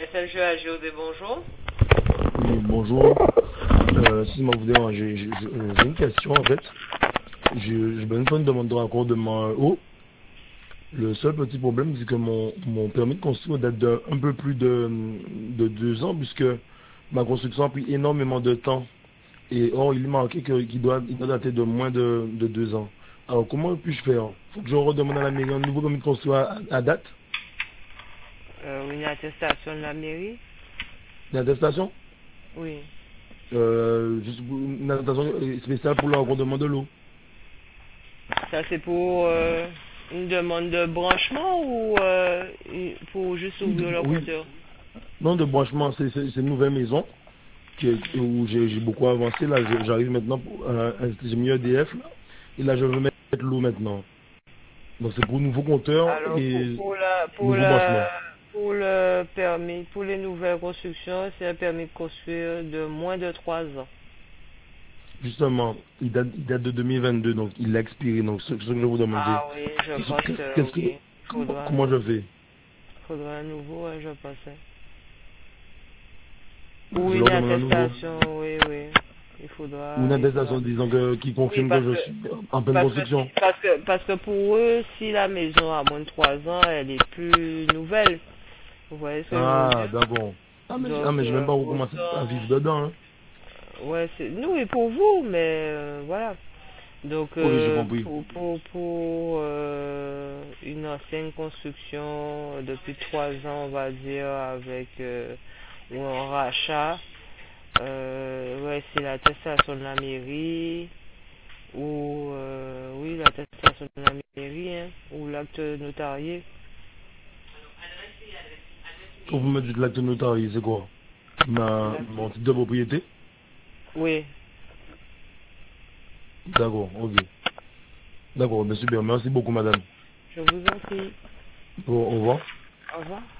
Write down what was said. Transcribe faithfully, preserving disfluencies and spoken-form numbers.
S L G A G O D, bonjour. Oui, bonjour. Euh, si vous dérange, j'ai j'ai- j'ai une question en fait. Je, je besoin de demander encore de mon haut. Le seul petit problème, c'est que mon, mon permis de construire date de un peu plus de, de deux ans, puisque ma construction a pris énormément de temps. Et or, il est marqué que- qu'il doit, il doit dater de moins de, de deux ans. Alors, comment puis-je faire? Faut que je redemande à la mairie un nouveau permis de construire à, à date? Euh, une attestation de la mairie? L'attestation? Oui. Euh, juste pour- une attestation spéciale pour le recouvrement de l'eau. Ça, c'est pour euh, une demande de branchement ou euh, une- pour juste ouvrir le Oui, compteur? non de branchement, c'est c'est- c'est une nouvelle maison qui, qui- où j'ai j'ai beaucoup avancé. Là, je- j'arrive maintenant, pour, euh, j'ai mis E D F là, et là je veux mettre l'eau maintenant. Donc c'est pour nouveau compteur Alors, pour, et pour, la, pour, nouveau branchement. la, pour le permis, pour les nouvelles constructions, c'est un permis de construire de moins de trois ans. Justement, il date, il date de deux mille vingt-deux, donc il a expiré. Donc ce, ce que je vous demandais, Ah oui, je qu'est-ce pense que, que qu'est-ce que- oui. comment, Faudra un, comment nou- je fais? faudra un nouveau, hein, je pensais. Ou Je une leur demande un nouveau. attestation, oui, oui. Il Ou une faudra, il faudra. attestation disant que, qui Oui, confirme que parce je que suis en pleine parce que construction. si- parce que parce que pour eux, si la maison a moins de trois ans, elle est plus nouvelle. Vous voyez ce que je veux Ah, dire? d'accord. Ah, mais, ah, Donc mais j'ai même euh, pas recommencé à autant, vivre dedans. Hein. ouais, c'est nous et pour vous, mais euh, voilà. Donc Ok, j'ai euh, compris. pour pour pour euh, une ancienne construction depuis trois ans, on va dire, avec euh, ou un rachat, euh, ouais, c'est l'attestation de la mairie. Ou euh, oui, l'attestation de la mairie, hein, ou l'acte notarié. Quand vous me dites l'acte notarié, c'est quoi? Ma, L'acte- mon titre de propriété? Oui, D'accord, ok. D'accord, ben super. Merci beaucoup, madame. je vous en prie. Bon, au revoir. Au revoir.